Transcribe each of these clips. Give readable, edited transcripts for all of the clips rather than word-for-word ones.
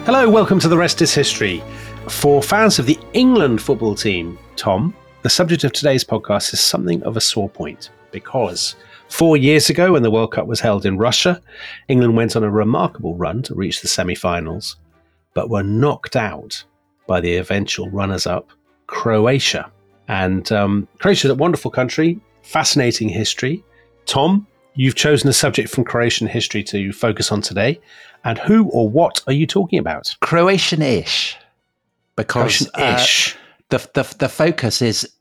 Hello, welcome to The Rest is History. For fans of the England football team, Tom, the subject of today's podcast is something of a sore point because 4 years ago, when the World Cup was held in Russia, England went on a remarkable run to reach the semi-finals, but were knocked out by the eventual runners-up, Croatia. And Croatia is a wonderful country, fascinating history. Tom, you've chosen a subject from Croatian history to focus on today. And who or what are you talking about? Croatian-ish. Because Croatian-ish. The focus is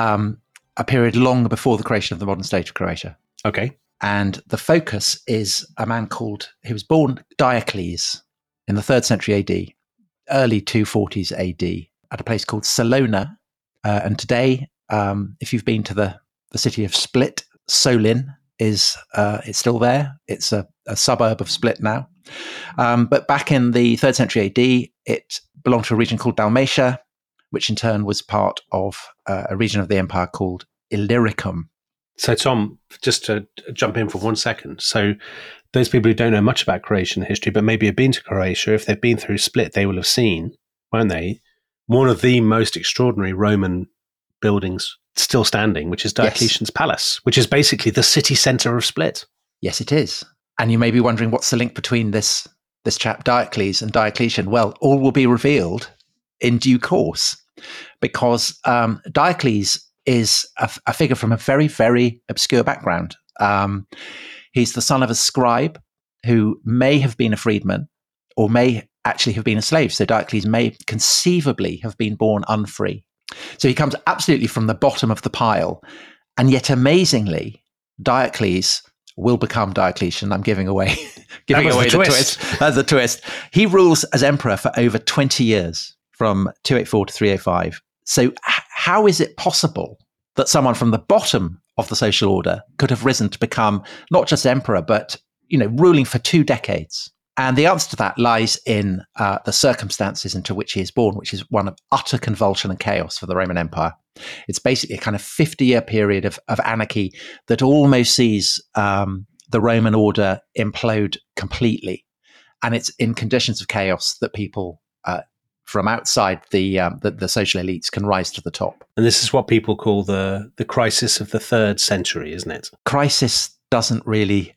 a period long before the creation of the modern state of Croatia. Okay. And the focus is a man he was born Diocles in the 3rd century AD, early 240s AD, at a place called Salona. And today, if you've been to the city of Split, Solin it's still there. It's a suburb of Split now. But back in the 3rd century AD, it belonged to a region called Dalmatia, which in turn was part of a region of the empire called Illyricum. So, Tom, just to jump in for 1 second. So, those people who don't know much about Croatian history, but maybe have been to Croatia, if they've been through Split, they will have seen, won't they, one of the most extraordinary Roman buildings still standing, which is Diocletian's Palace, which is basically the city centre of Split. Yes, it is. And you may be wondering, what's the link between this chap Diocles and Diocletian? Well, all will be revealed in due course, because Diocles is a figure from a very, very obscure background. He's the son of a scribe who may have been a freedman or may actually have been a slave. So Diocles may conceivably have been born unfree. So he comes absolutely from the bottom of the pile. And yet, amazingly, Diocles will become Diocletian. I'm giving away the twist. That's the twist. He rules as emperor for over 20 years, from 284 to 305. So how is it possible that someone from the bottom of the social order could have risen to become not just emperor, but ruling for 2 decades? And the answer to that lies in the circumstances into which he is born, which is one of utter convulsion and chaos for the Roman Empire. It's basically a kind of 50-year period of anarchy that almost sees the Roman order implode completely. And it's in conditions of chaos that people from outside the social elites can rise to the top. And this is what people call the crisis of the 3rd century, isn't it? Crisis doesn't really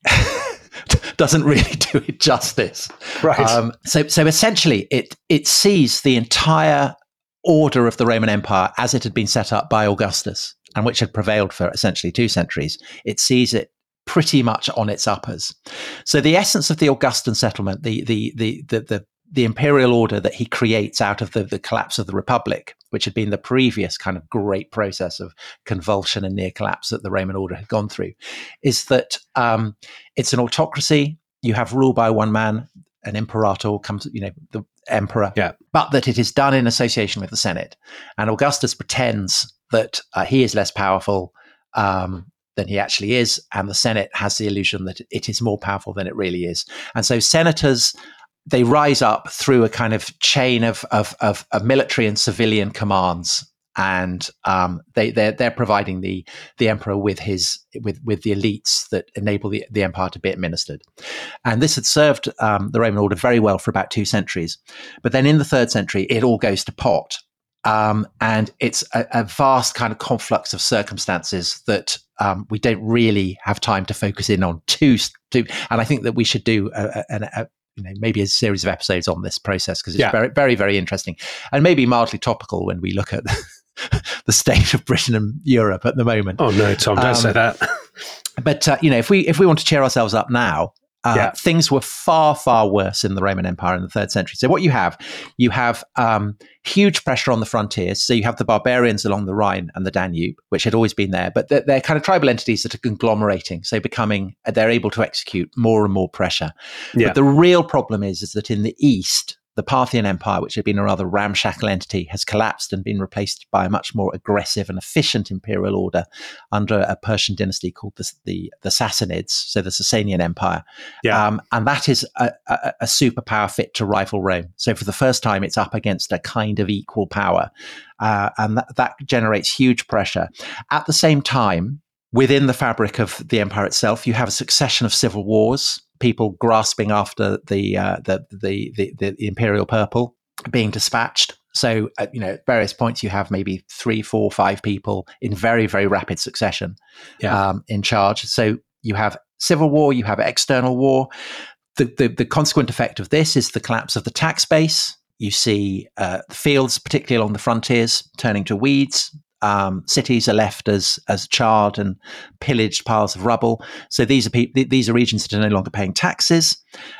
do it justice. Right. So essentially, it sees the entire order of the Roman Empire as it had been set up by Augustus, and which had prevailed for essentially 2 centuries. It sees it pretty much on its uppers. So the essence of the Augustan settlement, the imperial order that he creates out of the collapse of the Republic, which had been the previous kind of great process of convulsion and near collapse that the Roman order had gone through, is that it's an autocracy. You have rule by one man, an imperator comes, the emperor, but that it is done in association with the Senate. And Augustus pretends that he is less powerful than he actually is, and the Senate has the illusion that it is more powerful than it really is. And so senators, they rise up through a kind of chain of military and civilian commands, and they're providing the emperor with the elites that enable the empire to be administered. And this had served the Roman order very well for about 2 centuries. But then in the 3rd century, it all goes to pot. And it's a vast kind of conflux of circumstances that we don't really have time to focus in on. And I think that we should do maybe a series of episodes on this process, because it's very, very, very interesting and maybe mildly topical when we look at the state of Britain and Europe at the moment. Oh no, Tom, don't say that. But if we want to cheer ourselves up now, things were far, far worse in the Roman Empire in the 3rd century. So what you have huge pressure on the frontiers. So you have the barbarians along the Rhine and the Danube, which had always been there, but they're kind of tribal entities that are conglomerating. So they're able to execute more and more pressure. Yeah. But the real problem is that in the East, the Parthian Empire, which had been a rather ramshackle entity, has collapsed and been replaced by a much more aggressive and efficient imperial order under a Persian dynasty called the Sassanids, so the Sasanian Empire. Yeah. And that is a superpower fit to rival Rome. So for the first time, it's up against a kind of equal power. And that generates huge pressure. At the same time, within the fabric of the empire itself, you have a succession of civil wars. people grasping after the imperial purple being dispatched. So, at various points, you have maybe 3, 4, 5 people in very, very rapid succession in charge. So you have civil war, you have external war. The consequent effect of this is the collapse of the tax base. You see fields, particularly along the frontiers, turning to weeds. Cities are left as charred and pillaged piles of rubble. So these are regions that are no longer paying taxes.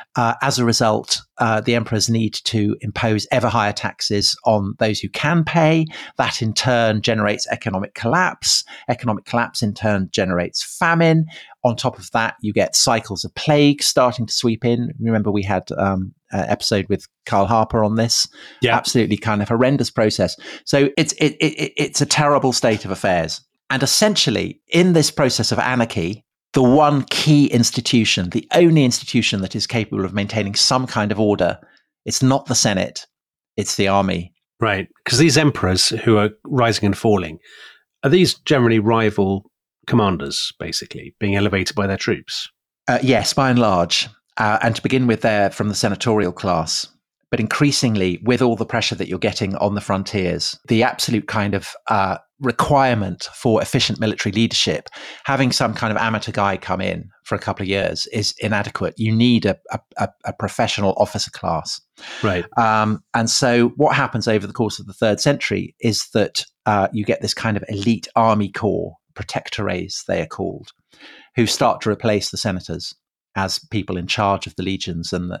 As a result, the emperors need to impose ever higher taxes on those who can pay. That in turn generates economic collapse. Economic collapse in turn generates famine. On top of that, you get cycles of plague starting to sweep in. Remember, we had an episode with Carl Harper on this. Yeah. Absolutely kind of horrendous process. So it's a terrible state of affairs. And essentially, in this process of anarchy, the one key institution, the only institution that is capable of maintaining some kind of order, it's not the Senate, it's the army. Right. Because these emperors who are rising and falling, are these generally rival commanders, basically, being elevated by their troops? Yes, by and large. And to begin with, they're from the senatorial class. But increasingly, with all the pressure that you're getting on the frontiers, the absolute kind of requirement for efficient military leadership, having some kind of amateur guy come in for a couple of years is inadequate. You need a professional officer class. Right. And so what happens over the course of the 3rd century is that you get this kind of elite army corps, protectores they are called, who start to replace the senators as people in charge of the legions and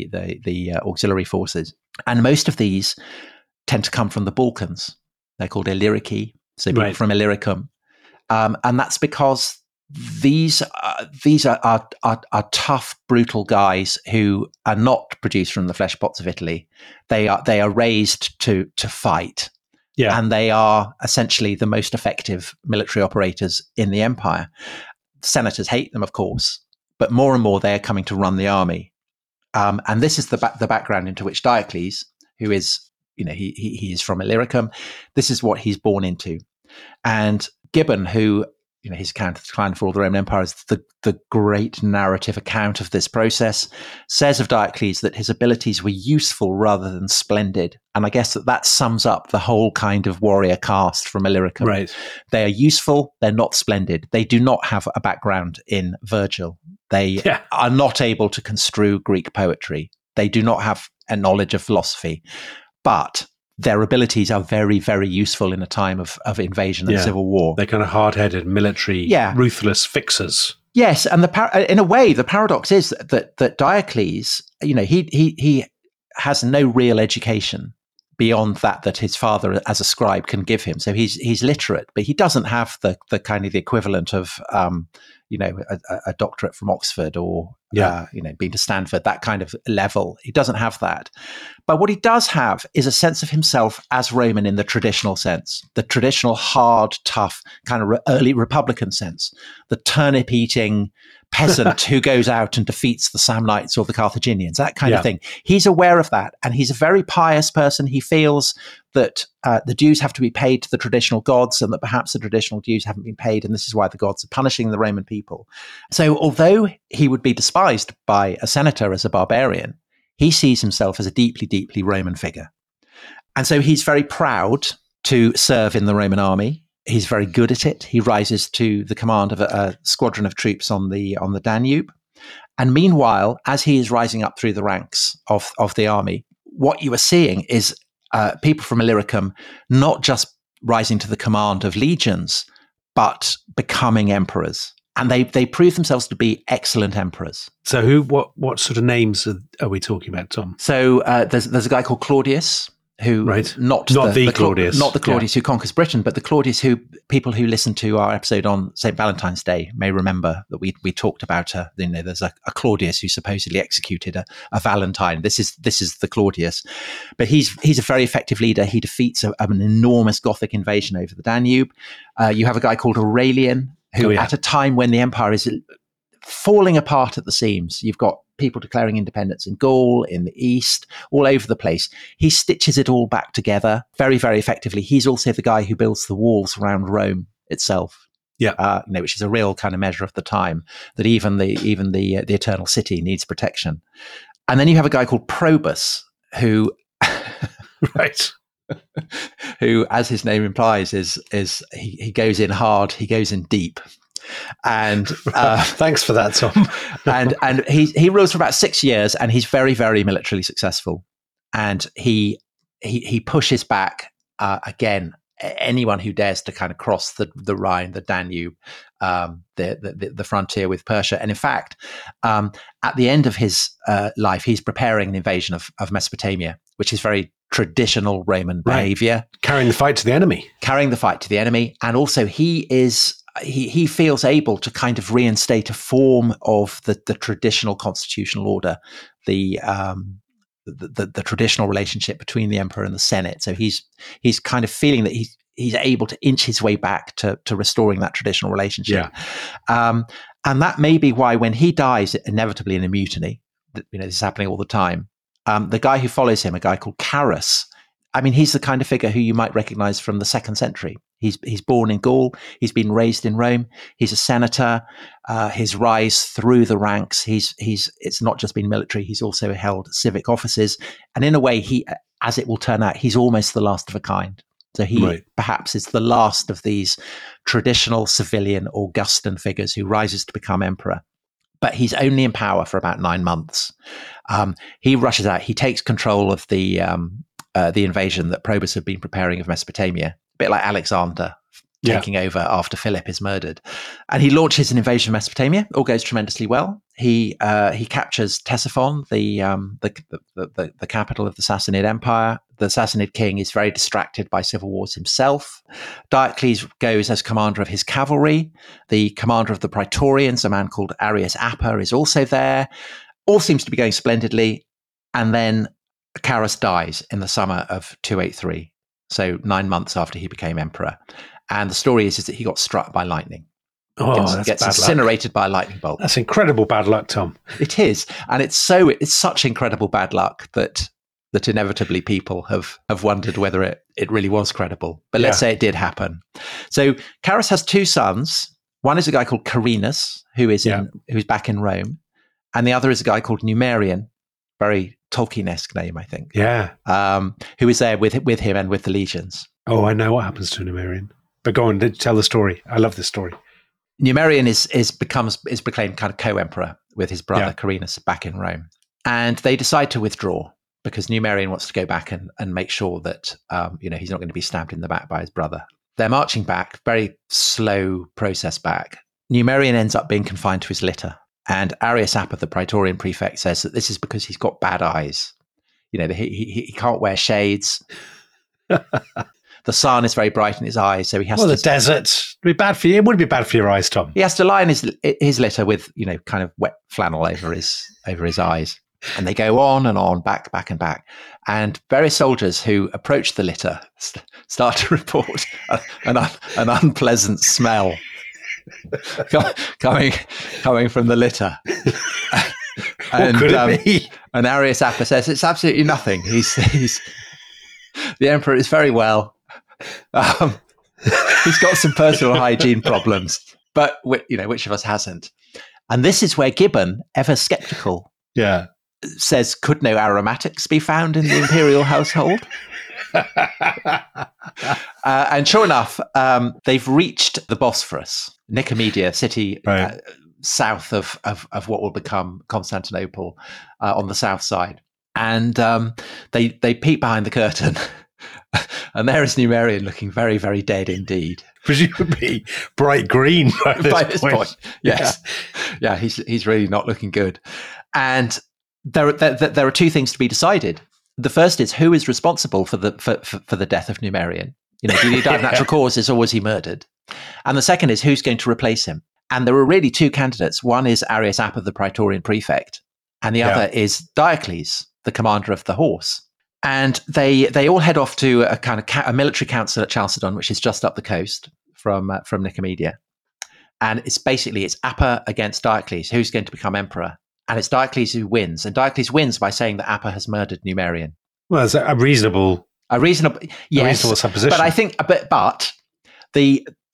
the auxiliary forces. And most of these tend to come from the Balkans. They're called Illyriki, so people from Illyricum. And that's because these are tough, brutal guys who are not produced from the flesh pots of Italy. They are raised to fight. Yeah. And they are essentially the most effective military operators in the empire. Senators hate them, of course, but more and more they are coming to run the army. And this is the background into which Diocles, who is, he is from Illyricum, this is what he's born into. And Gibbon, who, his account of the decline and fall of the Roman Empire is the great narrative account of this process, says of Diocles that his abilities were useful rather than splendid. And I guess that sums up the whole kind of warrior caste from Illyricum. Right. They are useful, they're not splendid. They do not have a background in Virgil. They are not able to construe Greek poetry. They do not have a knowledge of philosophy. But their abilities are very, very useful in a time of invasion and civil war. They're kind of hard-headed, military, ruthless fixers. Yes, and in a way, the paradox is that Diocles, he has no real education beyond that his father as a scribe can give him. So he's literate, but he doesn't have the kind of the equivalent of a doctorate from Oxford or being to Stanford, that kind of level. He doesn't have that. But what he does have is a sense of himself as Roman in the traditional sense, the traditional hard, tough, kind of early Republican sense, the turnip-eating peasant who goes out and defeats the Samnites or the Carthaginians, that kind of thing. He's aware of that, and he's a very pious person. He feels that the dues have to be paid to the traditional gods and that perhaps the traditional dues haven't been paid, and this is why the gods are punishing the Roman people. So although he would be despised by a senator as a barbarian, he sees himself as a deeply, deeply Roman figure. And so he's very proud to serve in the Roman army. He's very good at it. He rises to the command of a squadron of troops on the Danube. And meanwhile, as he is rising up through the ranks of the army, what you are seeing is people from Illyricum not just rising to the command of legions, but becoming emperors. And they prove themselves to be excellent emperors. So what sort of names are we talking about, Tom? So there's a guy called Claudius, who not the Claudius who conquers Britain, but the Claudius who people who listen to our episode on St. Valentine's Day may remember that we talked about. There's a Claudius who supposedly executed a Valentine. This is the Claudius, but he's a very effective leader. He defeats an enormous Gothic invasion over the Danube. You have a guy called Aurelian, who at a time when the empire is falling apart at the seams, you've got people declaring independence in Gaul, in the East, all over the place. He stitches it all back together very, very effectively. He's also the guy who builds the walls around Rome itself. which is a real kind of measure of the time, that even the Eternal City needs protection. And then you have a guy called Probus, who right, who, as his name implies, is he goes in hard, he goes in deep. And thanks for that, Tom. and he rules for about 6 years, and he's very, very militarily successful. And he pushes back again anyone who dares to kind of cross the Rhine, the Danube, the frontier with Persia. And in fact, at the end of his life, he's preparing an invasion of Mesopotamia, which is very traditional Roman behavior. Carrying the fight to the enemy. And also he feels able to kind of reinstate a form of the traditional constitutional order, the traditional relationship between the emperor and the Senate. So he's kind of feeling that he's able to inch his way back to restoring that traditional relationship. Yeah. And that may be why when he dies, inevitably in a mutiny, this is happening all the time. The guy who follows him, a guy called Carus, I mean, he's the kind of figure who you might recognize from the 2nd century. He's born in Gaul. He's been raised in Rome. He's a senator. His rise through the ranks, it's not just been military. He's also held civic offices. And in a way, he, as it will turn out, he's almost the last of a kind. So he perhaps is the last of these traditional civilian Augustan figures who rises to become emperor. But he's only in power for about 9 months. He rushes out. He takes control of the invasion that Probus had been preparing of Mesopotamia, a bit like Alexander taking over after Philip is murdered. And he launches an invasion of Mesopotamia. All goes tremendously well. He captures Ctesiphon, the capital of the Sassanid Empire. The Sassanid king is very distracted by civil wars himself. Diocles goes as commander of his cavalry. The commander of the Praetorians, a man called Arrius Aper, is also there. All seems to be going splendidly. And then Carus dies in the summer of 283, so 9 months after he became emperor. And the story is that he got struck by lightning. Gets incinerated by a lightning bolt. That's incredible bad luck, Tom. It is. And it's such incredible bad luck that inevitably people have wondered whether it really was credible. But let's say it did happen. So Carus has 2 sons. One is a guy called Carinus, who's back in Rome. And the other is a guy called Numerian, very Tolkien-esque name, I think. Yeah. Who is there with him and with the legions. Oh, I know what happens to Numerian. But go on, tell the story. I love this story. Numerian is proclaimed kind of co-emperor with his brother Carinus back in Rome. And they decide to withdraw because Numerian wants to go back and make sure that he's not going to be stabbed in the back by his brother. They're marching back, very slow process back. Numerian ends up being confined to his litter. And Arrius Aper, the Praetorian prefect, says that this is because he's got bad eyes. He can't wear shades. The sun is very bright in his eyes, so he has to. Well, the desert would be bad for you. It would be bad for your eyes, Tom. He has to lie in his litter with kind of wet flannel over his eyes, and they go on, back and back. And various soldiers who approach the litter start to report an unpleasant smell coming from the litter. And, what could it be? And Arrius Aper says it's absolutely nothing. He's the emperor is very well. He's got some personal hygiene problems, but which of us hasn't? And this is where Gibbon, ever skeptical, says, could no aromatics be found in the imperial household? And sure enough, they've reached the Bosphorus, Nicomedia, city south of what will become Constantinople, on the south side. And they peek behind the curtain. And there is Numerian looking very, very dead indeed. Presumably bright green by this point. Yes. Yeah, he's really not looking good. And there are 2 things to be decided. The first is who is responsible for the death of Numerian. Did he die of natural causes or was he murdered? And the second is who's going to replace him. And there are really 2 candidates. One is Arrius Aper, the Praetorian prefect, and the other is Diocles, the commander of the horse. And they all head off to a kind of a military council at Chalcedon, which is just up the coast from Nicomedia. And it's Aper against Diocles, who's going to become emperor. And it's Diocles who wins. And Diocles wins by saying that Aper has murdered Numerian. Well, it's a reasonable supposition. But I think, but the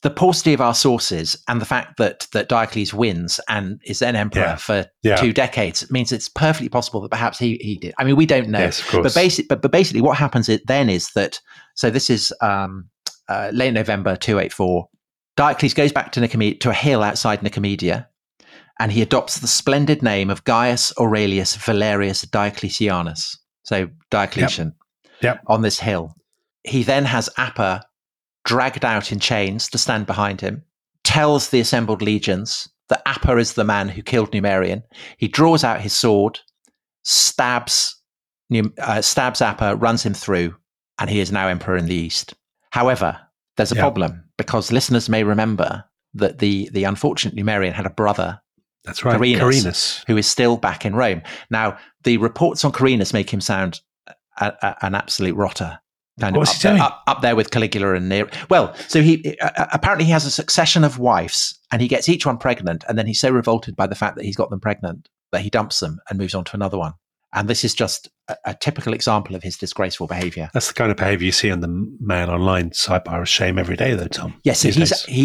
the paucity of our sources and the fact that Diocles wins and is then emperor for 2 decades means it's perfectly possible that perhaps he did. I mean, we don't know. Yes, of course. But basically what happens then is that, so this is late November 284. Diocles goes back to a hill outside Nicomedia, and he adopts the splendid name of Gaius Aurelius Valerius Diocletianus. So Diocletian on this hill. He then has Appa dragged out in chains to stand behind him, tells the assembled legions that Appa is the man who killed Numerian. He draws out his sword, stabs Appa, runs him through, and he is now emperor in the East. However, there's a problem, because listeners may remember that the unfortunate Numerian had a brother. That's right, Carinus, who is still back in Rome. Now, the reports on Carinus make him sound an absolute rotter. What's he doing? Up there with Caligula and Nero. Well, so he apparently he has a succession of wives, and he gets each one pregnant, and then he's so revolted by the fact that he's got them pregnant that he dumps them and moves on to another one. And this is just a typical example of his disgraceful behaviour. That's the kind of behaviour you see on the Mail Online sidebar of shame every day, though, Tom. Yes, he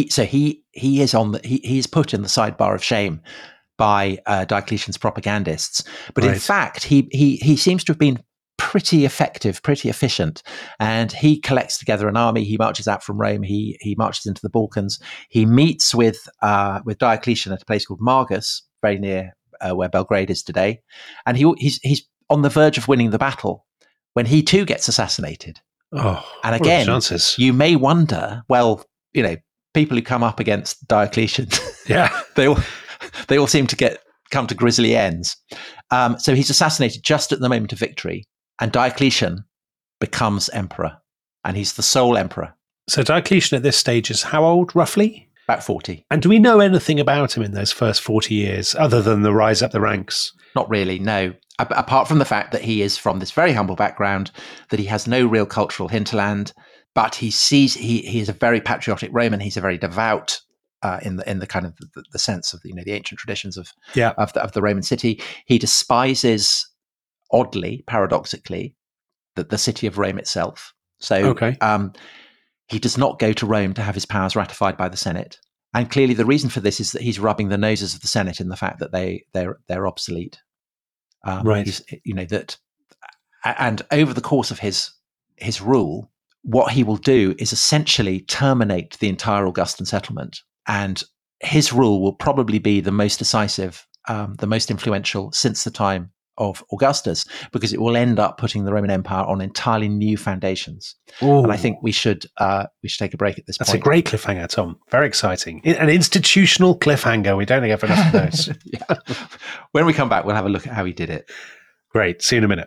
is put in the sidebar of shame by Diocletian's propagandists. But in fact, he seems to have been pretty effective, pretty efficient, and he collects together an army. He marches out from Rome. He marches into the Balkans. He meets with Diocletian at a place called Margus, very near where Belgrade is today, and he's on the verge of winning the battle when he too gets assassinated. Oh, and again, you may wonder, well, people who come up against Diocletian, they all seem to come to grisly ends. So he's assassinated just at the moment of victory, and Diocletian becomes emperor, and he's the sole emperor. So Diocletian at this stage is how old, roughly? About 40. And do we know anything about him in those first 40 years, other than the rise up the ranks? Not really, no. Apart from the fact that he is from this very humble background, that he has no real cultural hinterland, but he is a very patriotic Roman. He's a very devout, in the kind of the sense of the ancient traditions of the Roman city. He despises, oddly, paradoxically, the city of Rome itself. So he does not go to Rome to have his powers ratified by the Senate. And clearly the reason for this is that he's rubbing the noses of the Senate in the fact that they're obsolete. Right. And over the course of his rule, what he will do is essentially terminate the entire Augustan settlement. And his rule will probably be the most decisive, the most influential since the time of Augustus, because it will end up putting the Roman Empire on entirely new foundations. Ooh. And I think we should take a break at this point. That's a great cliffhanger, Tom. Very exciting. An institutional cliffhanger. We don't have enough of those. When we come back, we'll have a look at how he did it. Great. See you in a minute.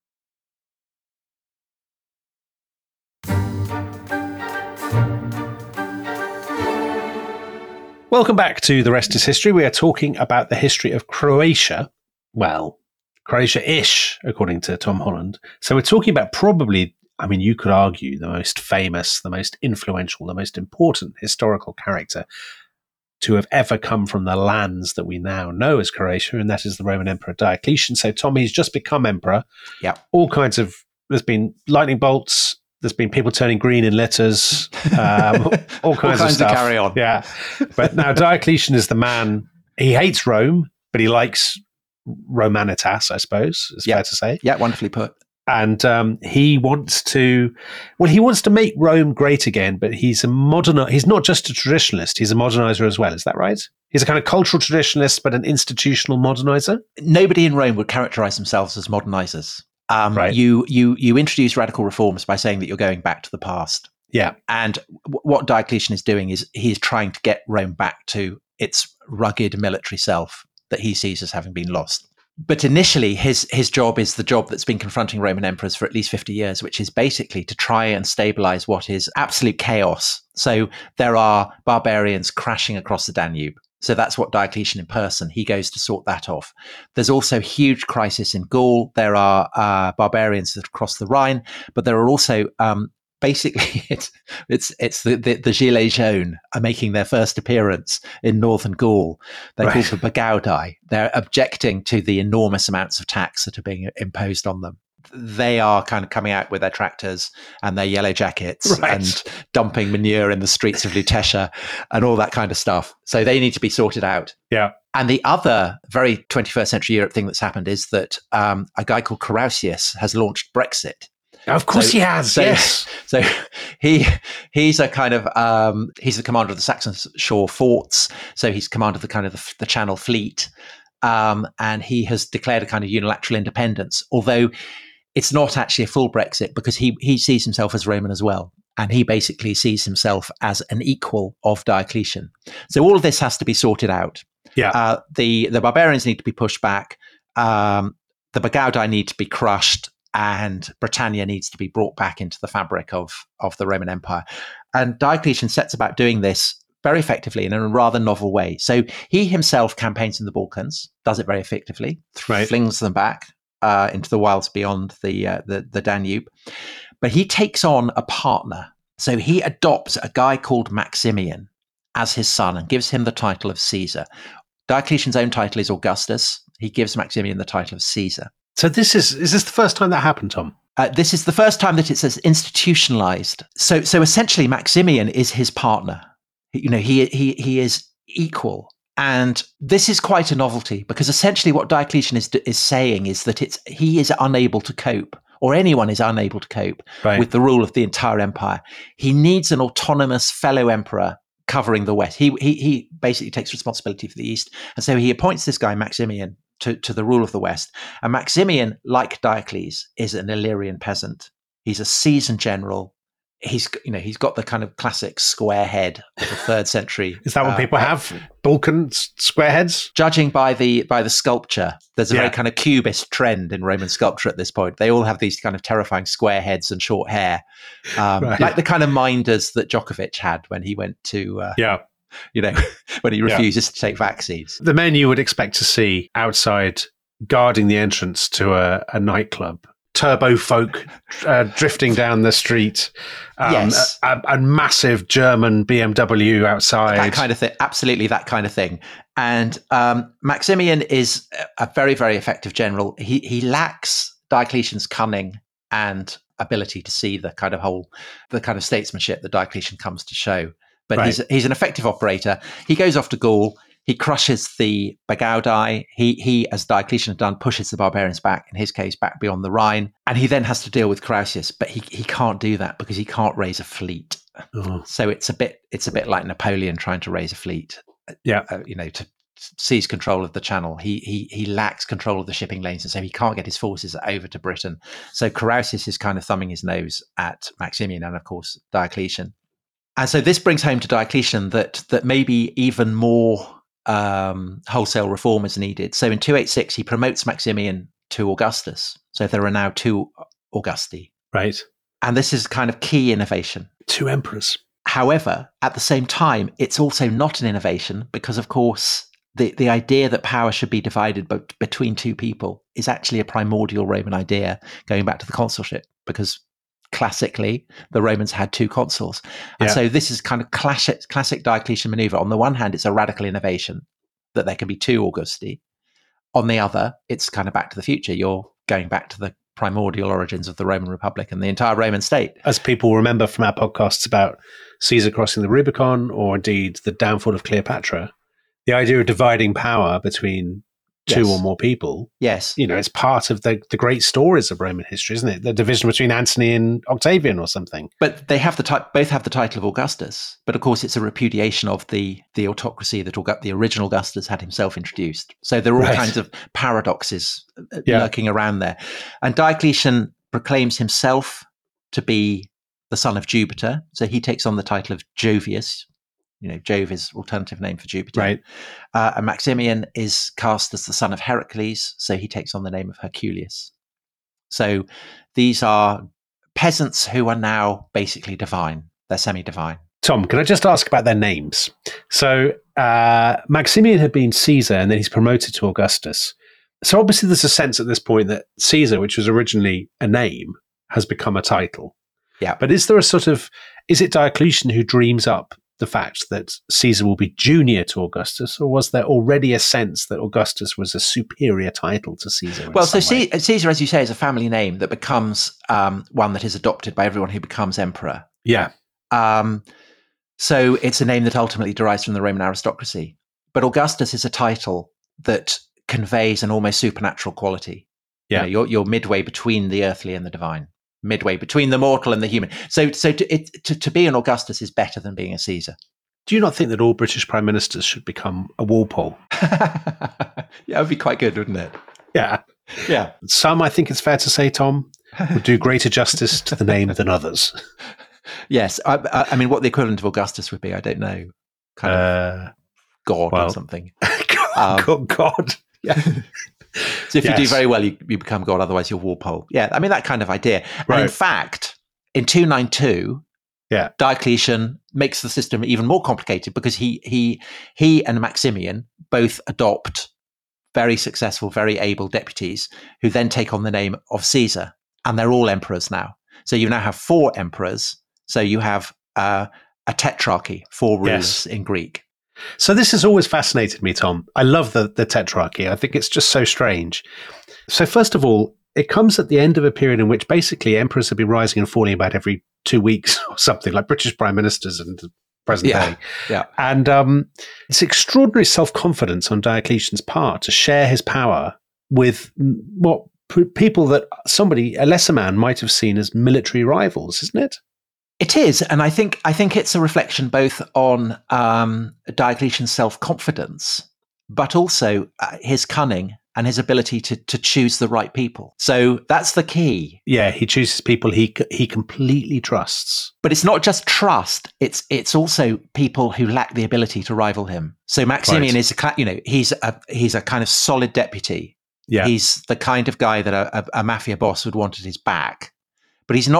Welcome back to The Rest is History. We are talking about the history of Croatia. Well, Croatia-ish, according to Tom Holland. So we're talking about probably, you could argue, the most famous, the most influential, the most important historical character to have ever come from the lands that we now know as Croatia, and that is the Roman Emperor Diocletian. So, Tom, he's just become emperor. Yeah. There's been lightning bolts, there's been people turning green in letters, all kinds of stuff. To carry on. Yeah. But now Diocletian is the man. He hates Rome, but he likes Romanitas, I suppose, is fair to say. Yeah, wonderfully put. And he wants to make Rome great again, but he's not just a traditionalist, he's a modernizer as well. Is that right? He's a kind of cultural traditionalist, but an institutional modernizer? Nobody in Rome would characterize themselves as modernizers. Right. You introduce radical reforms by saying that you're going back to the past. Yeah. And what Diocletian is doing is he's trying to get Rome back to its rugged military self that he sees as having been lost. But initially, his job is the job that's been confronting Roman emperors for at least 50 years, which is basically to try and stabilize what is absolute chaos. So there are barbarians crashing across the Danube. So that's what Diocletian in person, he goes to sort that off. There's also huge crisis in Gaul. There are barbarians that cross the Rhine, but there are also basically it's the Gilets jaunes are making their first appearance in northern Gaul. They're called the Bagaudae. They're objecting to the enormous amounts of tax that are being imposed on them. they are kind of coming out with their tractors and their yellow jackets and dumping manure in the streets of Lutetia and all that kind of stuff. So they need to be sorted out. Yeah. And the other very 21st century Europe thing that's happened is that a guy called Carausius has launched Brexit. Of course he has, yes. So he's a kind of, he's the commander of the Saxon shore forts. So he's commander of the kind of the Channel Fleet. And he has declared a kind of unilateral independence, although it's not actually a full Brexit because he sees himself as Roman as well. And he basically sees himself as an equal of Diocletian. So all of this has to be sorted out. Yeah. The barbarians need to be pushed back. The Bagaudae need to be crushed. And Britannia needs to be brought back into the fabric of the Roman Empire. And Diocletian sets about doing this very effectively in a rather novel way. So he himself campaigns in the Balkans, does it very effectively, flings them back into the wilds beyond the Danube. But he takes on a partner. So he adopts a guy called Maximian as his son and gives him the title of Caesar. Diocletian's own title is Augustus. He gives Maximian the title of Caesar. So is this the first time that happened, Tom? This is the first time that it's institutionalized. So essentially, Maximian is his partner. He is equal, and this is quite a novelty because essentially what Diocletian is saying is that he is unable to cope, or anyone is unable to cope with the rule of the entire empire. He needs an autonomous fellow emperor covering the West. He basically takes responsibility for the East, and so he appoints this guy Maximian to the rule of the West. And Maximian, like Diocles, is an Illyrian peasant. He's a seasoned general. He's got the kind of classic square head of the 3rd century. Is that what people have? Balkan square heads? Judging by the sculpture, there's a very kind of cubist trend in Roman sculpture at this point. They all have these kind of terrifying square heads and short hair, like the kind of minders that Djokovic had when he went to when he refuses to take vaccines. The men you would expect to see outside guarding the entrance to a nightclub. Turbo folk drifting down the street. Yes. A massive German BMW outside. That kind of thing. Absolutely that kind of thing. And Maximian is a very, very effective general. He lacks Diocletian's cunning and ability to see the kind of statesmanship that Diocletian comes to show. But he's an effective operator. He goes off to Gaul. He crushes the Bagaudae. He, as Diocletian had done, pushes the barbarians back, in his case, back beyond the Rhine. And he then has to deal with Carausius, but he can't do that because he can't raise a fleet. Oh. So it's a bit like Napoleon trying to raise a fleet. To seize control of the Channel. He lacks control of the shipping lanes, and so he can't get his forces over to Britain. So Carausius is kind of thumbing his nose at Maximian and, of course, Diocletian. And so this brings home to Diocletian that maybe even more wholesale reform is needed. So in 286, he promotes Maximian to Augustus. So there are now 2 Augusti. Right. And this is kind of key innovation. 2 emperors. However, at the same time, it's also not an innovation because, of course, the idea that power should be divided between 2 people is actually a primordial Roman idea going back to the consulship, because classically, the Romans had 2 consuls. And so this is kind of classic Diocletian maneuver. On the one hand, it's a radical innovation that there can be 2 Augusti. On the other, it's kind of back to the future. You're going back to the primordial origins of the Roman Republic and the entire Roman state. As people remember from our podcasts about Caesar crossing the Rubicon, or indeed the downfall of Cleopatra, the idea of dividing power between 2 or more people. Yes. It's part of the great stories of Roman history, isn't it? The division between Antony and Octavian or something. But they have both have the title of Augustus. But of course, it's a repudiation of the autocracy that the original Augustus had himself introduced. So there are all kinds of paradoxes lurking around there. And Diocletian proclaims himself to be the son of Jupiter. So he takes on the title of Jovius. Jove is alternative name for Jupiter. Right. And Maximian is cast as the son of Heracles, so he takes on the name of Herculius. So these are peasants who are now basically divine. They're semi-divine. Tom, can I just ask about their names? So Maximian had been Caesar, and then he's promoted to Augustus. So obviously there's a sense at this point that Caesar, which was originally a name, has become a title. Yeah. But is it Diocletian who dreams up the fact that Caesar will be junior to Augustus, or was there already a sense that Augustus was a superior title to Caesar? Well, so Caesar, as you say, is a family name that becomes one that is adopted by everyone who becomes emperor. Yeah. So it's a name that ultimately derives from the Roman aristocracy. But Augustus is a title that conveys an almost supernatural quality. Yeah. You're midway between the earthly and the divine, midway between the mortal and the human. So to be an Augustus is better than being a Caesar. Do you not think that all British prime ministers should become a Walpole? Yeah, it would be quite good, wouldn't it? Yeah. Yeah. Some, I think it's fair to say, Tom, would do greater justice to the name than others. Yes. I mean, what the equivalent of Augustus would be, I don't know. Kind of God or something. God. Yeah. So if you do very well, you become God. Otherwise, you're Walpole. Yeah, I mean, that kind of idea. Right. And in fact, in 292, Diocletian makes the system even more complicated because he and Maximian both adopt very successful, very able deputies who then take on the name of Caesar, and they're all emperors now. So you now have 4 emperors. So you have a tetrarchy, 4 rulers in Greek. So this has always fascinated me, Tom. I love the tetrarchy. I think it's just so strange. So first of all, it comes at the end of a period in which basically emperors have been rising and falling about every 2 weeks or something, like British prime ministers in the present day. Yeah. And it's extraordinary self-confidence on Diocletian's part to share his power with what people that a lesser man might have seen as military rivals, isn't it? It is, and I think it's a reflection both on Diocletian's self-confidence, but also his cunning and his ability to choose the right people. So that's the key. Yeah, he chooses people he completely trusts. But it's not just trust; it's also people who lack the ability to rival him. So Maximian is he's a kind of solid deputy. Yeah, he's the kind of guy that a mafia boss would want at his back. But he's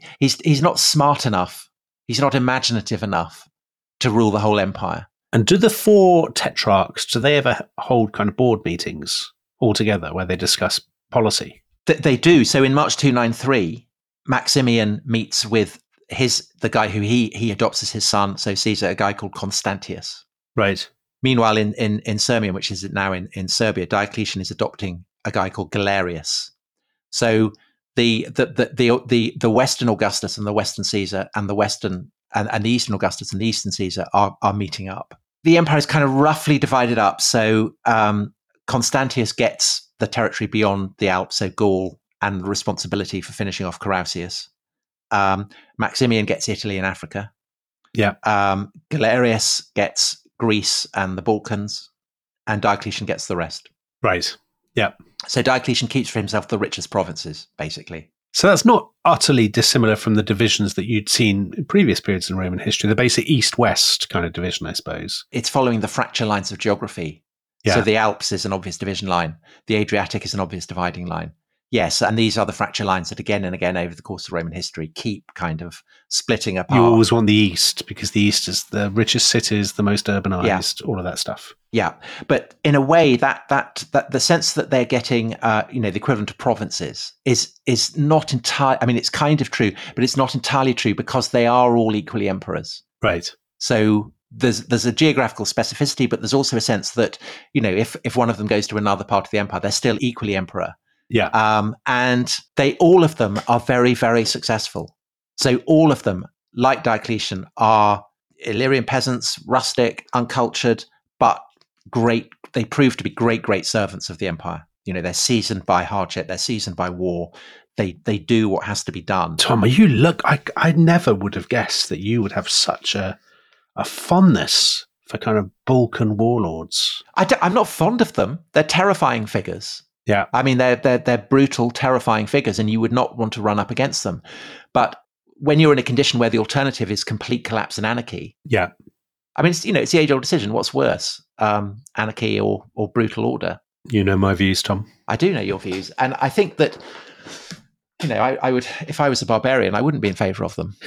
not smart enough. He's not imaginative enough to rule the whole empire. And do the 4 tetrarchs, do they ever hold kind of board meetings all together where they discuss policy? They do. So in March 293, Maximian meets with the guy who he adopts as his son, so Caesar, a guy called Constantius. Right. Meanwhile, in Sirmium, which is now in Serbia, Diocletian is adopting a guy called Galerius. So the Western Augustus and the Western Caesar and the Western and the Eastern Augustus and the Eastern Caesar are meeting up. The empire is kind of roughly divided up. So Constantius gets the territory beyond the Alps, so Gaul, and the responsibility for finishing off Carausius. Maximian gets Italy and Africa. Yeah. Galerius gets Greece and the Balkans, and Diocletian gets the rest. Right. Yeah. So Diocletian keeps for himself the richest provinces, basically. So that's not utterly dissimilar from the divisions that you'd seen in previous periods in Roman history, the basic east-west kind of division, I suppose. It's following the fracture lines of geography. Yeah. So the Alps is an obvious division line. The Adriatic is an obvious dividing line. Yes, and these are the fracture lines that again and again over the course of Roman history keep kind of splitting apart. You always want the East because the East is the richest cities, the most urbanized, all of that stuff. Yeah, but in a way that the sense that they're getting, the equivalent of provinces is not entirely. I mean, it's kind of true, but it's not entirely true because they are all equally emperors. Right. So there's a geographical specificity, but there's also a sense that if one of them goes to another part of the empire, they're still equally emperor. Yeah. And all of them are very, very successful. So all of them, like Diocletian, are Illyrian peasants, rustic, uncultured, but great. They prove to be great servants of the empire. They're seasoned by hardship. They're seasoned by war. They do what has to be done. Tom, I never would have guessed that you would have such a fondness for kind of Balkan warlords. I'm not fond of them. They're terrifying figures. Yeah. I mean, they're brutal, terrifying figures, and you would not want to run up against them. But when you're in a condition where the alternative is complete collapse and anarchy, yeah. I mean, it's the age-old decision. What's worse, anarchy or brutal order? You know my views, Tom. I do know your views, and I think that I would, if I was a barbarian, I wouldn't be in favour of them.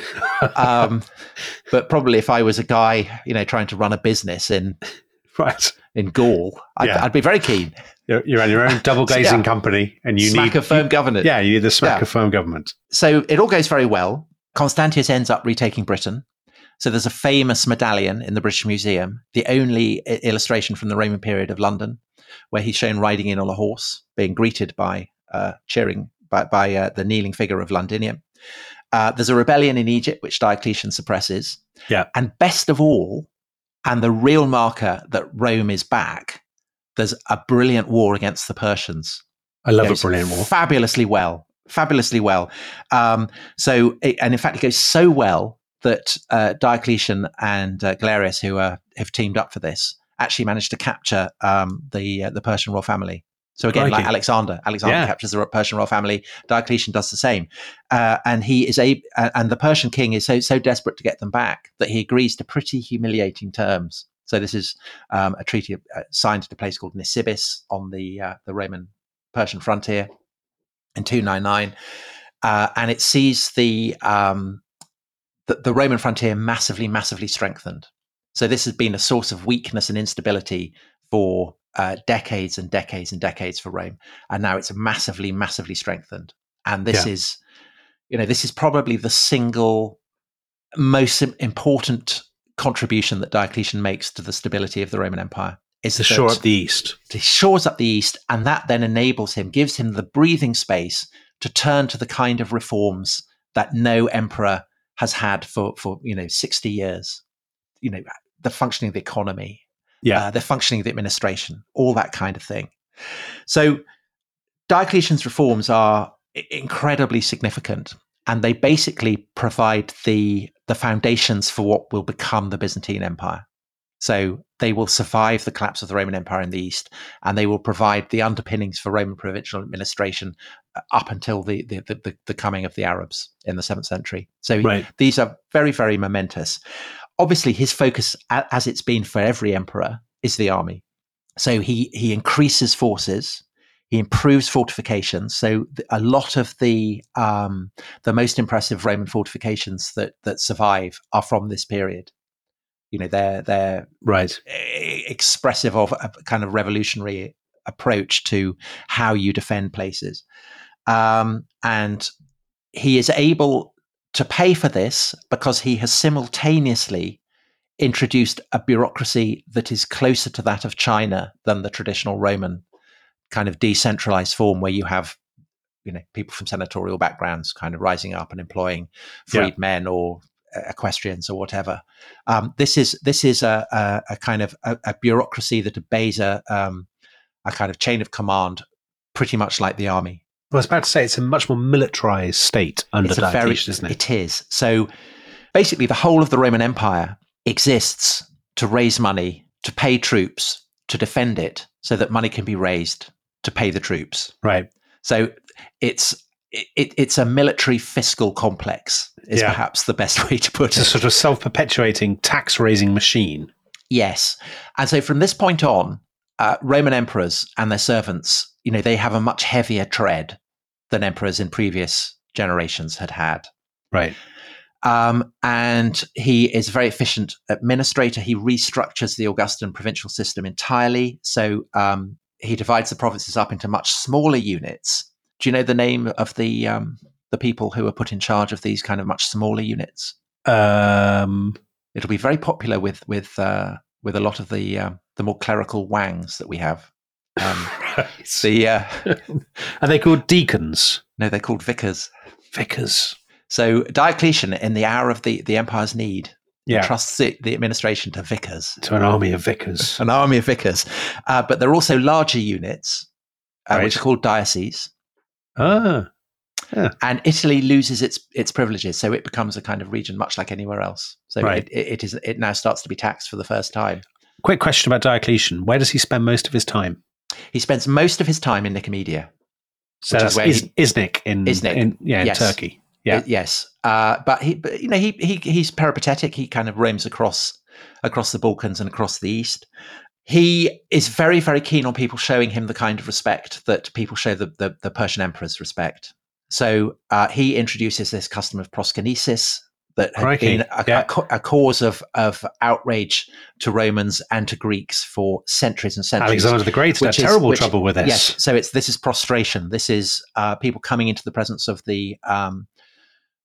But probably if I was a guy, trying to run a business in Gaul, I'd be very keen. You're on your own double glazing company, and you need a firm government. Yeah, you need the smack of firm government. So it all goes very well. Constantius ends up retaking Britain. So there's a famous medallion in the British Museum, the only illustration from the Roman period of London, where he's shown riding in on a horse, being greeted by cheering by the kneeling figure of Londinium. There's a rebellion in Egypt, which Diocletian suppresses. Yeah. And best of all, and the real marker that Rome is back, there's a brilliant war against the Persians. I love a brilliant war. Fabulously well. And in fact, it goes so well that Diocletian and Galerius, who have teamed up for this, actually managed to capture the Persian royal family. So again, like Alexander captures the Persian royal family. Diocletian does the same, and the Persian king is so desperate to get them back that he agrees to pretty humiliating terms. So this is a treaty signed at a place called Nisibis on the Roman Persian frontier in 299, and it sees the Roman frontier massively strengthened. So this has been a source of weakness and instability for decades and decades and decades for Rome, and now it's massively strengthened. And this is probably the single most important contribution that Diocletian makes to the stability of the Roman Empire. Is to shore up the east. He shores up the east, and that then gives him the breathing space to turn to the kind of reforms that no emperor has had for 60 years. The functioning of the economy, the functioning of the administration, all that kind of thing. So Diocletian's reforms are incredibly significant, and they basically provide the foundations for what will become the Byzantine Empire. So they will survive the collapse of the Roman Empire in the East, and they will provide the underpinnings for Roman provincial administration up until the coming of the Arabs in the 7th century. So these are very, very momentous. Obviously, his focus, as it's been for every emperor, is the army. So he increases forces, he improves fortifications. So a lot of the most impressive Roman fortifications that survive are from this period. They're expressive of a kind of revolutionary approach to how you defend places. And he is able to pay for this because he has simultaneously introduced a bureaucracy that is closer to that of China than the traditional Roman kind of decentralized form, where you have people from senatorial backgrounds kind of rising up and employing freedmen or equestrians or whatever. This is a kind of a bureaucracy that obeys a kind of chain of command, pretty much like the army. I was about to say it's a much more militarized state under Diocletian, isn't it? It is. So basically, the whole of the Roman Empire exists to raise money, to pay troops, to defend it, so that money can be raised to pay the troops. Right. So it's a military fiscal complex is perhaps the best way to put it. It's a sort of self-perpetuating tax-raising machine. Yes. And so from this point on, Roman emperors and their servants, they have a much heavier tread than emperors in previous generations had. Right. And he is a very efficient administrator. He restructures the Augustan provincial system entirely. So he divides the provinces up into much smaller units. Do you know the name of the people who are put in charge of these kind of much smaller units? It'll be very popular with a lot of the more clerical wangs that we have. Are they called deacons? No, they're called vicars. Vicars. So Diocletian, in the hour of the empire's need, trusts the administration to vicars. To an army of vicars. An army of vicars. But there are also larger units, which are called dioceses. Ah. Yeah. And Italy loses its privileges, so it becomes a kind of region much like anywhere else. So it now starts to be taxed for the first time. Quick question about Diocletian. Where does he spend most of his time? He spends most of his time in Nicomedia. So that's Iznik in Turkey. Yeah. Yes. But he's peripatetic. He kind of roams across the Balkans and across the East. He is very, very keen on people showing him the kind of respect that people show the Persian emperors respect. So he introduces this custom of proskynesis that had been a cause of outrage to Romans and to Greeks for centuries and centuries. Alexander the Great had terrible trouble with this. Yes, so this is prostration. This is people coming into the presence of the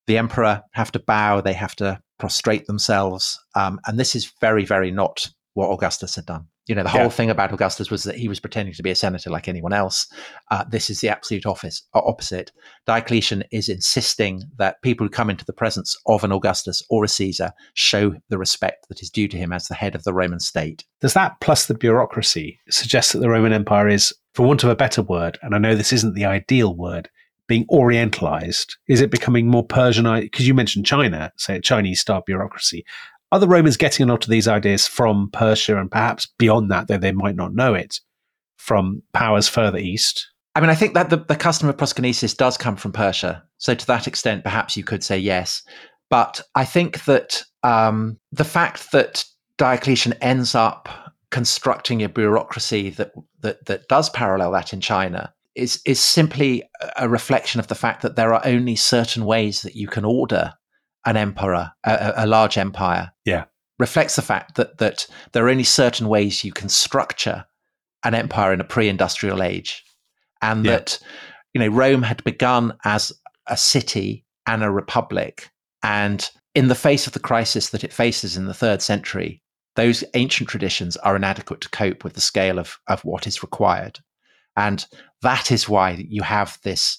the emperor have to bow, they have to prostrate themselves. And this is very, very not what Augustus had done. The whole thing about Augustus was that he was pretending to be a senator like anyone else. This is the absolute opposite. Diocletian is insisting that people who come into the presence of an Augustus or a Caesar show the respect that is due to him as the head of the Roman state. Does that, plus the bureaucracy, suggest that the Roman Empire is, for want of a better word, and I know this isn't the ideal word, being orientalized? Is it becoming more Persianized? Because you mentioned China, say Chinese-style bureaucracy. Are the Romans getting a lot of these ideas from Persia and perhaps beyond that, though they might not know it, from powers further east? I mean, I think that the custom of proskynesis does come from Persia. So to that extent, perhaps you could say yes. But I think that the fact that Diocletian ends up constructing a bureaucracy that does parallel that in China is simply a reflection of the fact that there are only certain ways that you can order an emperor, a large empire. Yeah. Reflects the fact that there are only certain ways you can structure an empire in a pre-industrial age. And that, Rome had begun as a city and a republic. And in the face of the crisis that it faces in the 3rd century, those ancient traditions are inadequate to cope with the scale of what is required. And that is why you have this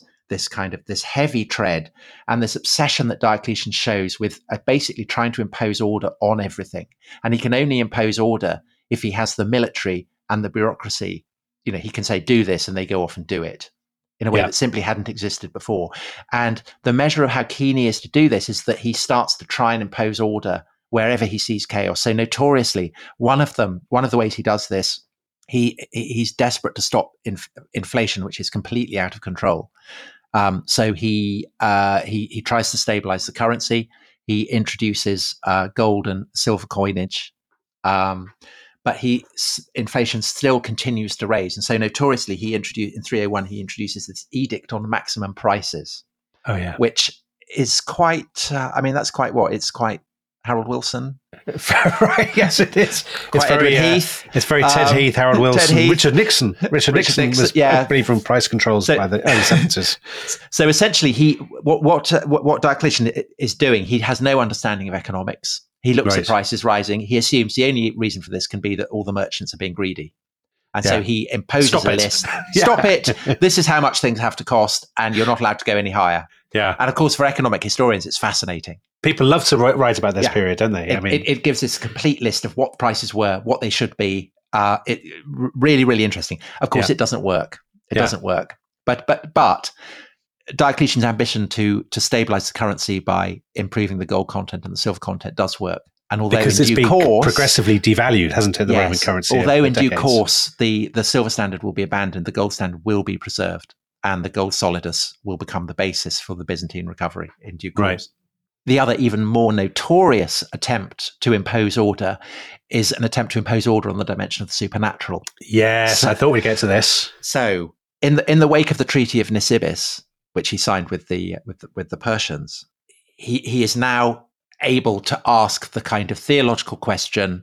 heavy tread and this obsession that Diocletian shows with basically trying to impose order on everything. And he can only impose order if he has the military and the bureaucracy. He can say, do this, and they go off and do it in a way that simply hadn't existed before. And the measure of how keen he is to do this is that he starts to try and impose order wherever he sees chaos. So notoriously, one of the ways he does this, he's desperate to stop inflation, which is completely out of control. So he tries to stabilize the currency. He introduces gold and silver coinage, but inflation still continues to raise. And so notoriously, in 301, he introduces this edict on maximum prices. Oh yeah, which is quite. That's quite what it's quite. Harold Wilson. Right, yes, it is. It's very Edward Heath. It's very Ted Heath, Harold Wilson, Heath. Richard Nixon. Richard Nixon was probably from price controls by the early 70s. So essentially, what Diocletian is doing, he has no understanding of economics. He looks at prices rising. He assumes the only reason for this can be that all the merchants are being greedy. And so he imposes a list. Stop it. This is how much things have to cost, and you're not allowed to go any higher. Yeah. And of course, for economic historians, it's fascinating. People love to write about this period, don't they? It gives this complete list of what prices were, what they should be. Really, really interesting. Of course, it doesn't work. It doesn't work. But Diocletian's ambition to stabilize the currency by improving the gold content and the silver content does work. And although because it's been progressively devalued, hasn't it, the Roman currency? Although in due course the silver standard will be abandoned, the gold standard will be preserved, and the gold solidus will become the basis for the Byzantine recovery in due course. Right. The other, even more notorious attempt to impose order is an attempt to impose order on the dimension of the supernatural. Yes, I thought we'd get to this. So, in the wake of the Treaty of Nisibis, which he signed with the Persians, he is now able to ask the kind of theological question: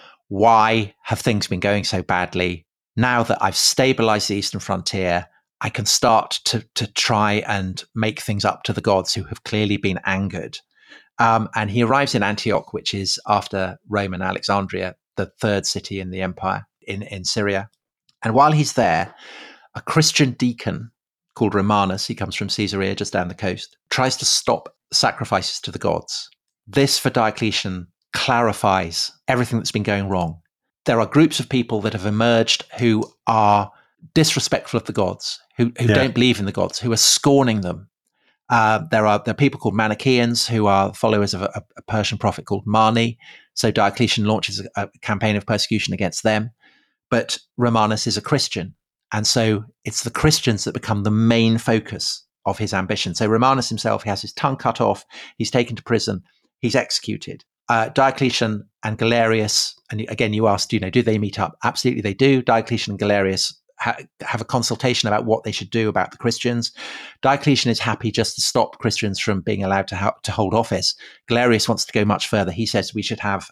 why have things been going so badly? Now that I've stabilized the eastern frontier, I can start to try and make things up to the gods who have clearly been angered. And he arrives in Antioch, which is, after Rome and Alexandria, the 3rd city in the empire in Syria. And while he's there, a Christian deacon called Romanus, he comes from Caesarea just down the coast, tries to stop sacrifices to the gods. This, for Diocletian, clarifies everything that's been going wrong. There are groups of people that have emerged who are disrespectful of the gods, who don't believe in the gods, who are scorning them. There are people called Manichaeans, who are followers of a Persian prophet called Mani. So Diocletian launches a campaign of persecution against them. But Romanus is a Christian. And so it's the Christians that become the main focus of his ambition. So Romanus himself, he has his tongue cut off. He's taken to prison. He's executed. Diocletian and Galerius, and again, you asked, do they meet up? Absolutely, they do. Diocletian and Galerius have a consultation about what they should do about the Christians. Diocletian is happy just to stop Christians from being allowed to hold office. Galerius wants to go much further. He says we should have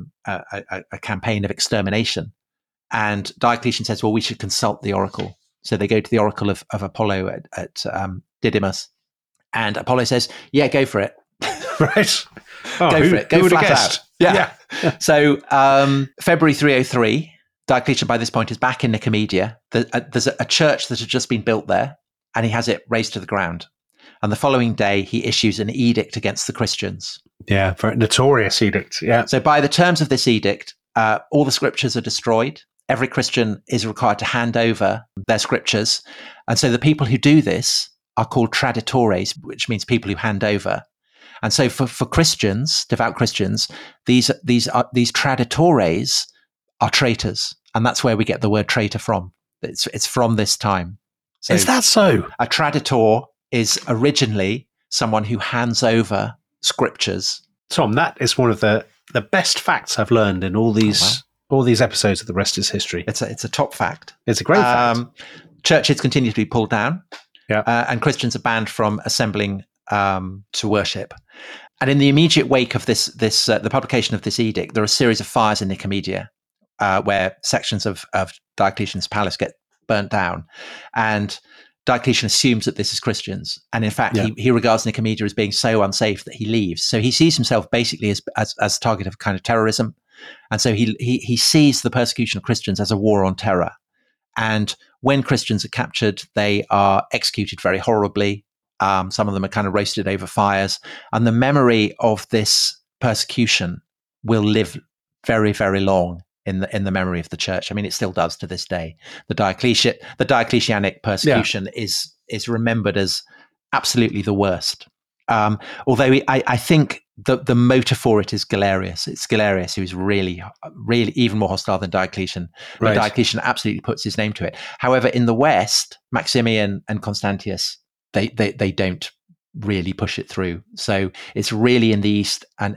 a campaign of extermination. And Diocletian says, well, we should consult the oracle. So they go to the oracle of Apollo at Didymus. And Apollo says, yeah, go for it. Right. Oh, Go for it. Go who would have flat guessed? out. Yeah. So February 303, Diocletian by this point is back in Nicomedia. There's a church that had just been built there, and he has it razed to the ground. And the following day, he issues an edict against the Christians. Yeah, very notorious edict. Yeah. So by the terms of this edict, all the scriptures are destroyed. Every Christian is required to hand over their scriptures. And so the people who do this are called traditores, which means people who hand over. And so for Christians, devout Christians, these traditores are traitors. And that's where we get the word traitor from. It's from this time. So is that so? A traditor is originally someone who hands over scriptures. Tom, that is one of the best facts I've learned in all these episodes of The Rest is History. It's a top fact. It's a great fact. Churches continue to be pulled down, yeah, and Christians are banned from assembling to worship. And in the immediate wake of the publication of this edict, there are a series of fires in Nicomedia, where sections of Diocletian's palace get burnt down, and Diocletian assumes that this is Christians, and in fact, he regards Nicomedia as being so unsafe that he leaves. So he sees himself basically as a target of kind of terrorism, and so he sees the persecution of Christians as a war on terror. And when Christians are captured, they are executed very horribly. Some of them are kind of roasted over fires, and the memory of this persecution will live very, very long in the memory of the church. I mean, it still does to this day. The Diocletianic persecution is remembered as absolutely the worst. Although I think the motive for it is Galerius. It's Galerius who's really, really even more hostile than Diocletian. But right. Diocletian absolutely puts his name to it. However, in the West, Maximian and Constantius, they don't really push it through. So it's really in the East, and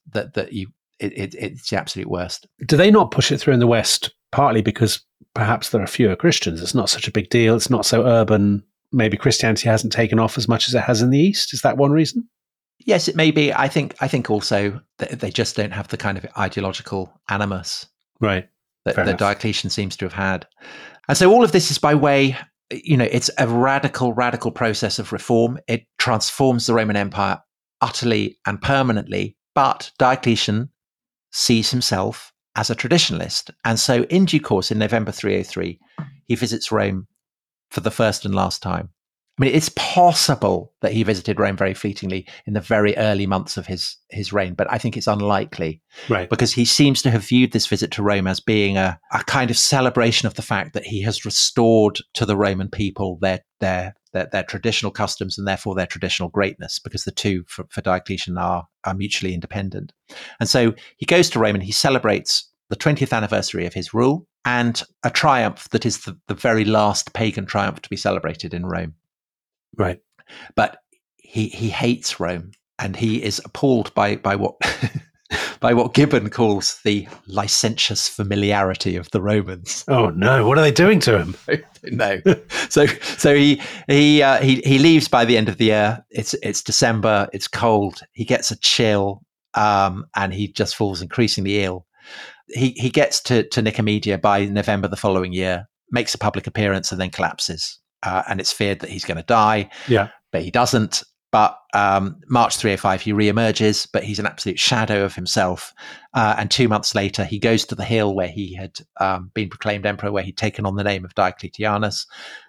it's the absolute worst. Do they not push it through in the West? Partly because perhaps there are fewer Christians. It's not such a big deal. It's not so urban. Maybe Christianity hasn't taken off as much as it has in the East. Is that one reason? Yes, it may be. I think also that they just don't have the kind of ideological animus right that Diocletian seems to have had. And so all of this is by way, it's a radical process of reform. It transforms the Roman Empire utterly and permanently. But Diocletian sees himself as a traditionalist. And so in due course, in November 303, he visits Rome for the first and last time. I mean, it's possible that he visited Rome very fleetingly in the very early months of his reign, but I think it's unlikely, right? Because he seems to have viewed this visit to Rome as being a kind of celebration of the fact that he has restored to the Roman people their traditional customs and therefore their traditional greatness, because the two for Diocletian are mutually independent. And so he goes to Rome and he celebrates the 20th anniversary of his rule and a triumph that is the very last pagan triumph to be celebrated in Rome. Right. But he hates Rome, and he is appalled by what by what Gibbon calls the licentious familiarity of the Romans. Oh no! What are they doing to him? No. So he leaves by the end of the year. It's December. It's cold. He gets a chill, and he just falls increasingly ill. He gets to Nicomedia by November the following year, makes a public appearance, and then collapses. And it's feared that he's going to die. Yeah, but he doesn't. But March 305, he reemerges, but he's an absolute shadow of himself. And 2 months later, he goes to the hill where he had been proclaimed emperor, where he'd taken on the name of Diocletianus.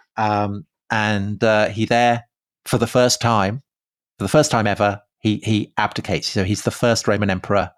And he there, for the first time ever, he abdicates. So he's the first Roman emperor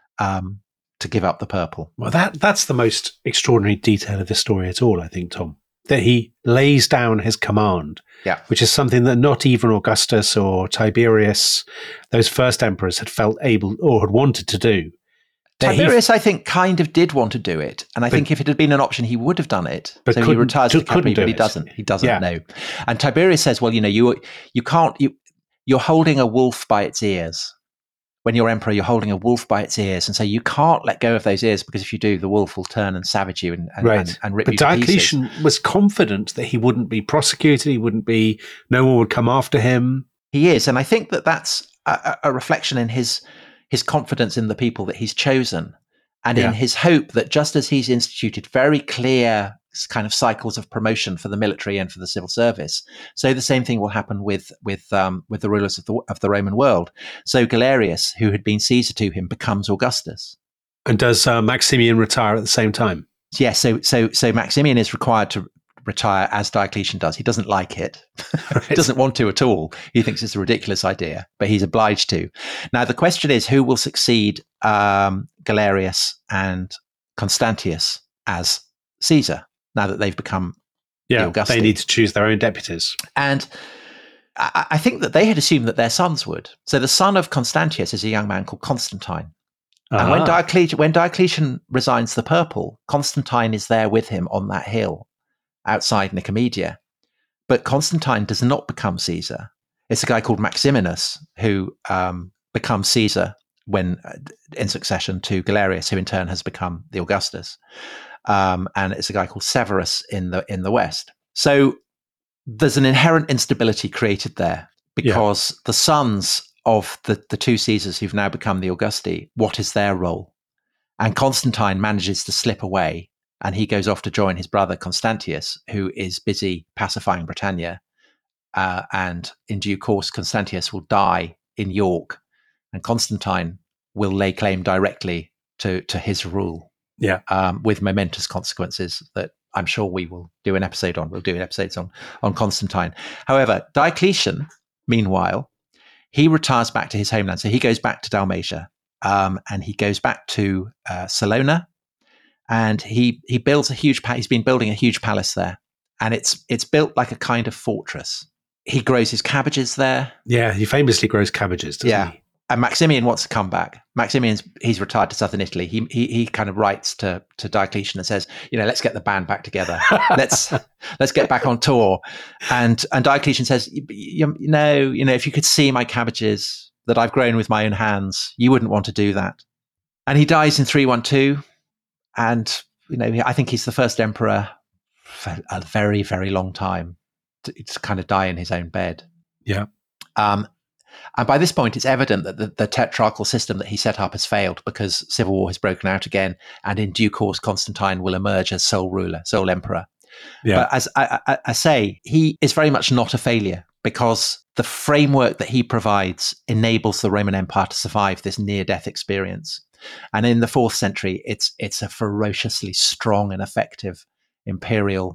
to give up the purple. Well, that's the most extraordinary detail of this story at all, I think, Tom. That he lays down his command, which is something that not even Augustus or Tiberius, those first emperors, had felt able or had wanted to do. Tiberius, I think, kind of did want to do it, and I think if it had been an option, he would have done it. But so he retires to Capri, but he doesn't. He doesn't know. And Tiberius says, "Well, you can't. You're holding a wolf by its ears. When you're emperor, you're holding a wolf by its ears, and so you can't let go of those ears, because if you do, the wolf will turn and savage you and rip you to pieces." But Diocletian was confident that he wouldn't be prosecuted, no one would come after him. He is, and I think that's a reflection in his confidence in the people that he's chosen, and in his hope that just as he's instituted very clear kind of cycles of promotion for the military and for the civil service. So the same thing will happen with the rulers of the Roman world. So Galerius, who had been Caesar to him, becomes Augustus. And does Maximian retire at the same time? Yes. So Maximian is required to retire as Diocletian does. He doesn't like it. Right. He doesn't want to at all. He thinks it's a ridiculous idea, but he's obliged to. Now, the question is, who will succeed Galerius and Constantius as Caesar now that they've become the Augusti? They need to choose their own deputies. And I think that they had assumed that their sons would. So the son of Constantius is a young man called Constantine. And when Diocletian resigns the purple, Constantine is there with him on that hill outside Nicomedia. But Constantine does not become Caesar. It's a guy called Maximinus who becomes Caesar when in succession to Galerius, who in turn has become the Augustus. And it's a guy called Severus in the West. So there's an inherent instability created there because the sons of the two Caesars who've now become the Augusti, what is their role? And Constantine manages to slip away, and he goes off to join his brother Constantius, who is busy pacifying Britannia. And in due course, Constantius will die in York, and Constantine will lay claim directly to his rule. With momentous consequences that I'm sure we will do an episode on. We'll do episodes on Constantine. However, Diocletian, meanwhile, he retires back to his homeland. So he goes back to Dalmatia, and he goes back to Salona, and he builds a huge. He's been building a huge palace there, and it's built like a kind of fortress. He grows his cabbages there. Yeah, he famously grows cabbages, doesn't he? And Maximian wants to come back. He's retired to southern Italy. He kind of writes to Diocletian and says, let's get the band back together. let's get back on tour. And Diocletian says, if you could see my cabbages that I've grown with my own hands, you wouldn't want to do that. And he dies in 312. And I think he's the first emperor for a very, very long time to kind of die in his own bed. Yeah. And by this point, it's evident that the tetrarchal system that he set up has failed because civil war has broken out again. And in due course, Constantine will emerge as sole ruler, sole emperor. Yeah. But as I say, he is very much not a failure because the framework that he provides enables the Roman Empire to survive this near-death experience. And in the 4th century, it's a ferociously strong and effective imperial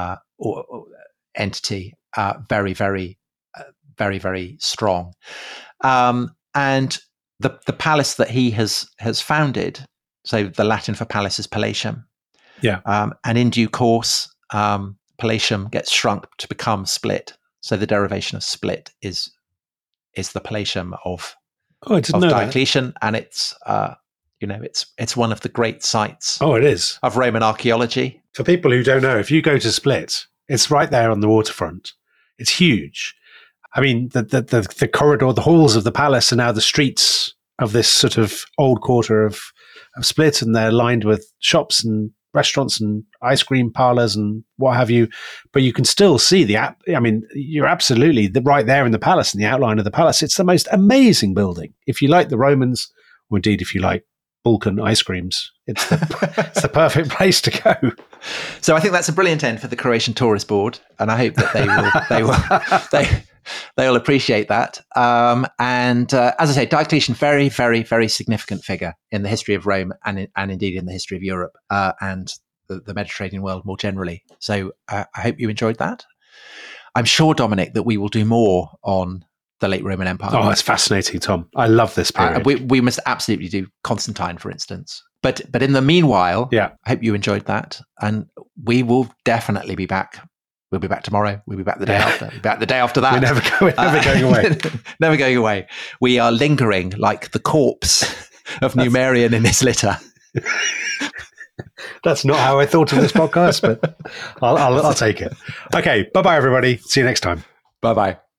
entity, very, very very, very strong. And the palace that he has founded, so the Latin for palace is palatium. Yeah. And in due course, palatium gets shrunk to become split. So the derivation of split is the palatium of Diocletian, and it's it's one of the great sites. Oh, it is of Roman archaeology. For people who don't know, if you go to Split, it's right there on the waterfront. It's huge. I mean, the corridor, the halls of the palace are now the streets of this sort of old quarter of Split, and they're lined with shops and restaurants and ice cream parlors and what have you. But you can still see you're absolutely right there in the palace, in the outline of the palace. It's the most amazing building. If you like the Romans, or indeed if you like Balkan ice creams, it's the perfect place to go. So I think that's a brilliant end for the Croatian Tourist Board, and I hope that they will appreciate that. And as I say, Diocletian, very, very, very significant figure in the history of Rome and indeed in the history of Europe and the Mediterranean world more generally. So I hope you enjoyed that. I'm sure, Dominic, that we will do more on the late Roman Empire. Oh, it's fascinating, Tom. I love this period. We must absolutely do Constantine, for instance. But in the meanwhile, I hope you enjoyed that. And we will definitely be back. We'll be back tomorrow. We'll be back the day after. We'll be back the day after that. We're never going away. Never going away. We are lingering like the corpse of Numerian in this litter. That's not how I thought of this podcast, but I'll take it. Okay. Bye-bye, everybody. See you next time. Bye-bye.